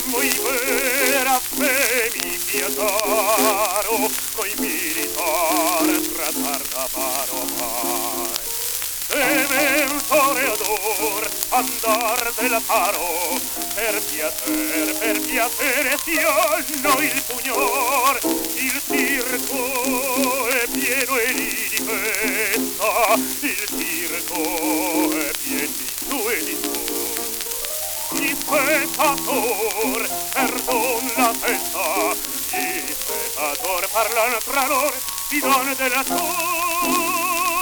muy vera fe mi pietaro, coi militari tratar da paro par. Deve un toreador andar del paro, per piacere si hanno il pugnor, il circo è pieno e di festa, il circo è pieno di su e di su. Gli spettator perdon la testa, gli spettator parlano tra loro, si danno della sua.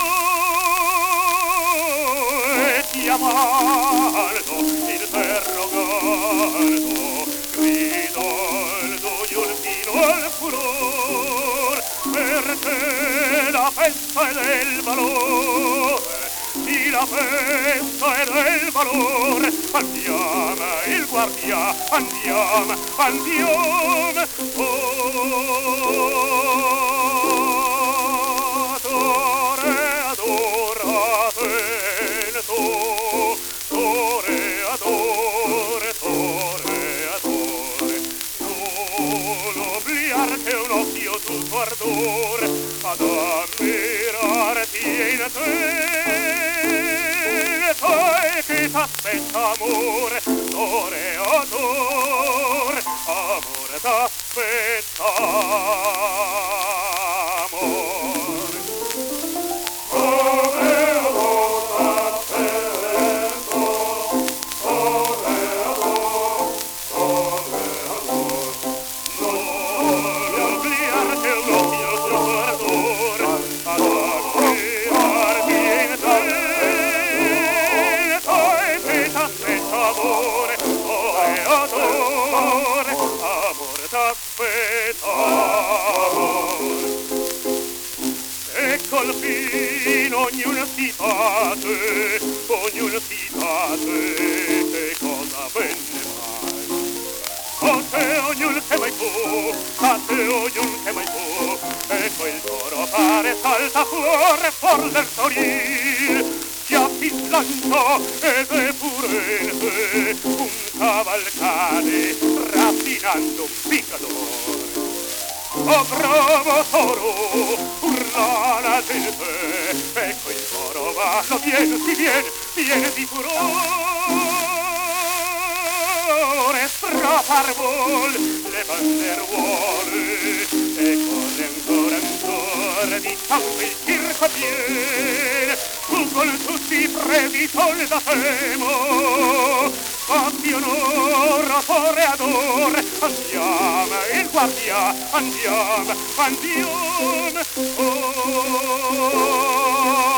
Chiamando, interrogando, gridando, fino al furor, perché la festa è del valore, sì la festa è del valore, andiamo, il guardia, andiamo, andiamo, che un occhio tutto ardore ad ammirarti in te, sai che t'aspetta amore, toreador, amore t'aspetta amore. Toreador t'aspetta, toreador, toreador, amore, toreador, amore t'aspetta amore. E col fine ognuno si fate, che cosa venne mai. A te ognuno che mai fu, a te ognuno che mai fu, e quel toro pare salta fuori del toril, schiaffi slanciò ed è purente un cavalcade raffinando un picador. Oh bravo toro, urla la gente, ecco il toro va, lo viene, viene di furore, strappar vuol le banderuole, e corre ancora, diciamo il circo viene, tu con tutti i preti soldatemo, fatti onore, toreador, andiamo, il guardia, andiamo, andiamo, oh.